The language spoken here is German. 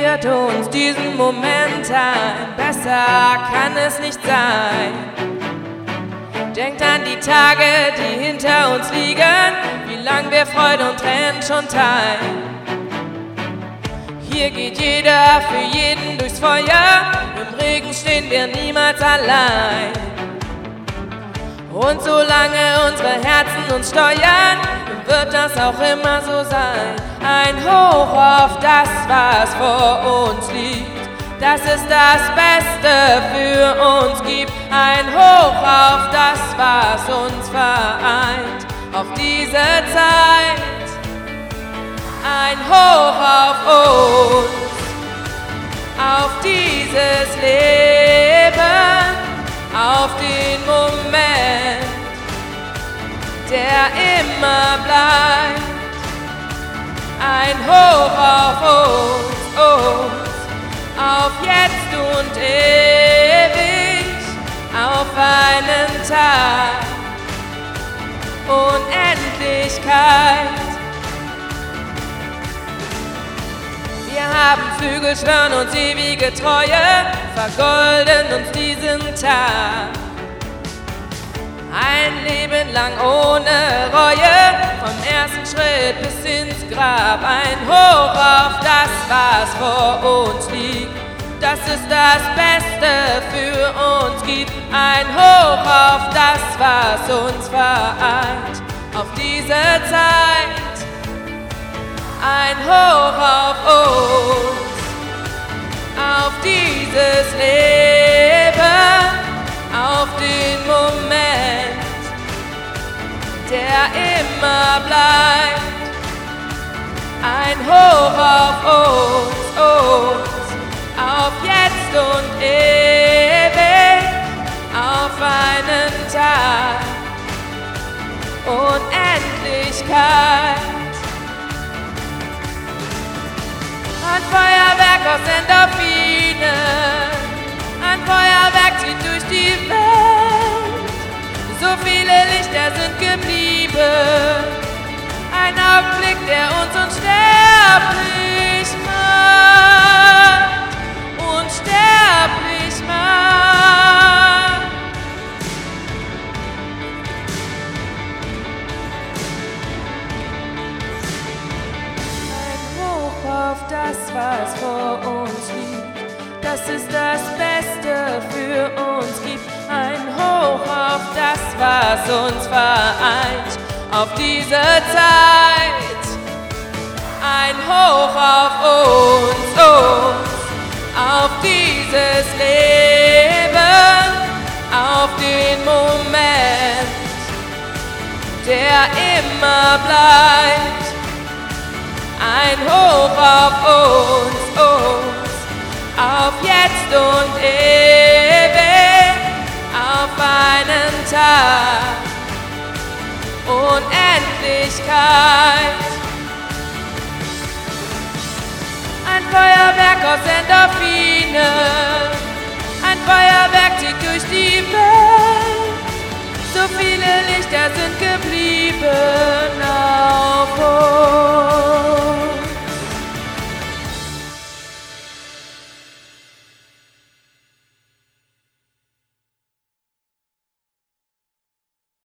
friert uns diesen Moment ein. Besser kann es nicht sein. Denkt an die Tage, die hinter uns liegen, wie lang wir Freude und Tränen schon teilen. Hier geht jeder für jeden durchs Feuer, im Regen stehen wir niemals allein. Und solange unsere Herzen uns steuern, wird das auch immer so sein. Ein Hoch auf das, was vor uns liegt, dass es das Beste für uns gibt. Ein Hoch auf das, was uns vereint, auf diese Zeit. Ein Hoch auf uns, auf dieses Leben, auf den Moment, der immer bleibt. Ein Hoch auf uns, auf jetzt und ewig, auf einen Tag, Unendlichkeit. Wir haben Flügel, schwören uns ewige Treue, vergolden uns diesen Tag. Ein Leben lang ohne Reue, vom ersten Schritt bis ins Grab. Ein Hoch auf das, was vor uns liegt, dass es das Beste für uns gibt. Ein Hoch auf das, was uns vereint, auf diese Zeit. Ein Hoch auf uns, auf dieses Leben, auf den Moment, der immer bleibt. Ein Hoch auf uns, auf jetzt und ewig, auf einen Tag, Unendlichkeit. Ein Feuerwerk aus Endorphinen, ein Feuerwerk zieht durch die Welt. So viele Lichter sind geblieben, ein Augenblick, der uns unsterblich macht, unsterblich macht. Ein Hoch auf das, was vor uns liegt, dass es das Beste für uns gibt. Ein Hoch auf das, was uns vereint, auf diese Zeit. Ein Hoch auf uns, auf dieses Leben, auf den Moment, der immer bleibt. Ein Hoch auf uns, auf jetzt und ewig, auf einen Tag, Unendlichkeit. Ein Feuerwerk aus Endorphinen, ein Feuerwerk zieht durch die Welt. So viele Lichter sind geblieben,